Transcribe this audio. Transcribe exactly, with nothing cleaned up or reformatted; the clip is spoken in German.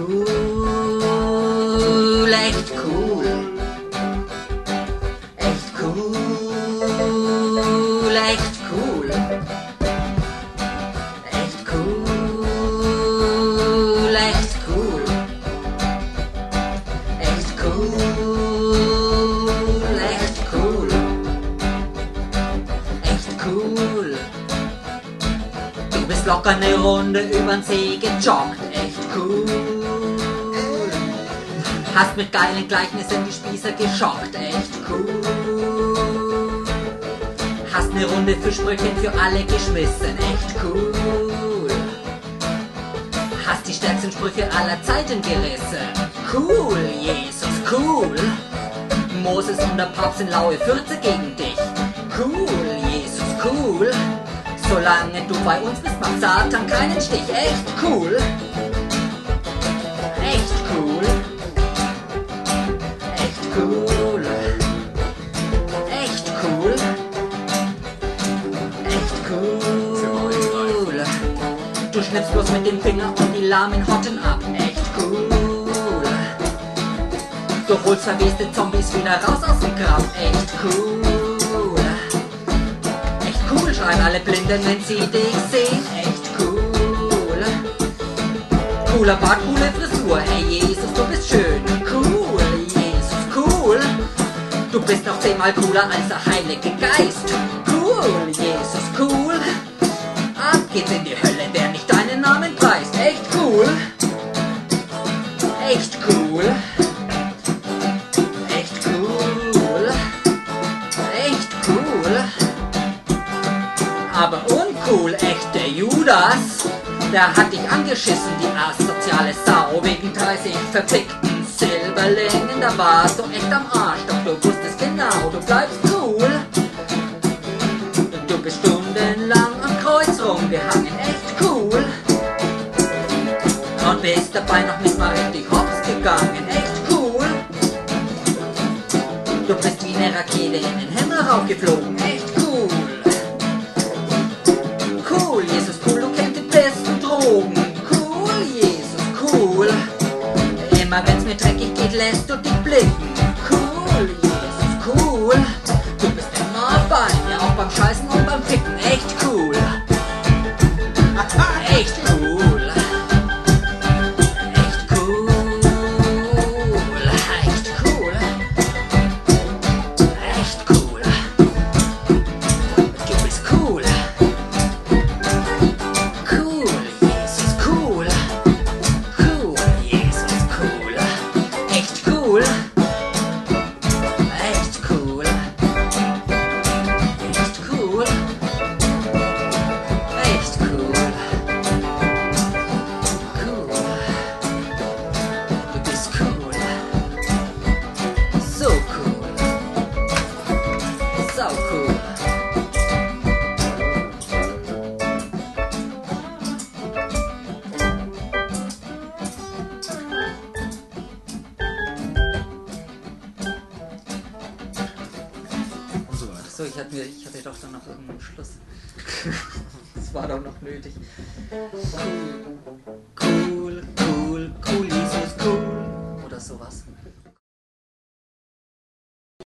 cool, echt cool. Echt cool, echt cool. Echt cool, echt cool. Echt cool, echt cool. Echt cool. Du bist locker eine Runde übern See gejoggt. Echt cool. Hast mit geilen Gleichnissen die Spießer geschockt. Echt cool. Hast eine Runde Fischbrötchen für alle geschmissen. Echt cool. Hast die stärksten Sprüche aller Zeiten gerissen. Cool, Jesus, cool. Moses und der Papst sind laue Fürze gegen dich. Cool, Jesus, cool. Solange du bei uns bist, macht Satan keinen Stich. Echt cool. Echt cool. Echt cool. Echt cool. Echt cool. Du schnippst bloß mit dem Finger und die lahmen Hotten ab. Echt cool. Du holst verweste Zombies wieder raus aus dem Grab. Echt cool. Schreien alle Blinden, wenn sie dich sehen. Echt cool. Cooler Bart, coole Frisur. Hey Jesus, du bist schön. Cool, Jesus, cool. Du bist noch zehnmal cooler als der Heilige Geist. Cool, Jesus, cool. Ab geht's in die Hölle, wer nicht deinen Namen preist. Echt cool. Echt cool. Echt cool. Echt cool. Aber uncool, echt der Judas, der hat dich angeschissen, die asoziale Sau, wegen dreißig verpickten Silberlingen, da warst du echt am Arsch, doch du wusstest genau, du bleibst cool. Du bist stundenlang am Kreuz rumgehangen, echt cool. Und bist dabei noch nicht mal richtig hops gegangen, echt cool. Du bist wie eine Rakete in den Himmel raufgeflogen, echt cool. Cool, Jesus, cool, du kennst die besten Drogen. Cool, Jesus, cool. Immer wenn's mir dreckig geht, lässt du dich blicken. Cool, Jesus, cool. Du bist immer bei mir, auch beim Scheißen und beim Ficken. Echt cool. Echt cool. Echt cool. Echt cool. Echt cool. Du bist cool. So, ich hatte, ich hatte doch dann noch irgendeinen Schluss. Das war doch noch nötig. Cool, cool, cool, cool, Jesus, cool. Oder sowas.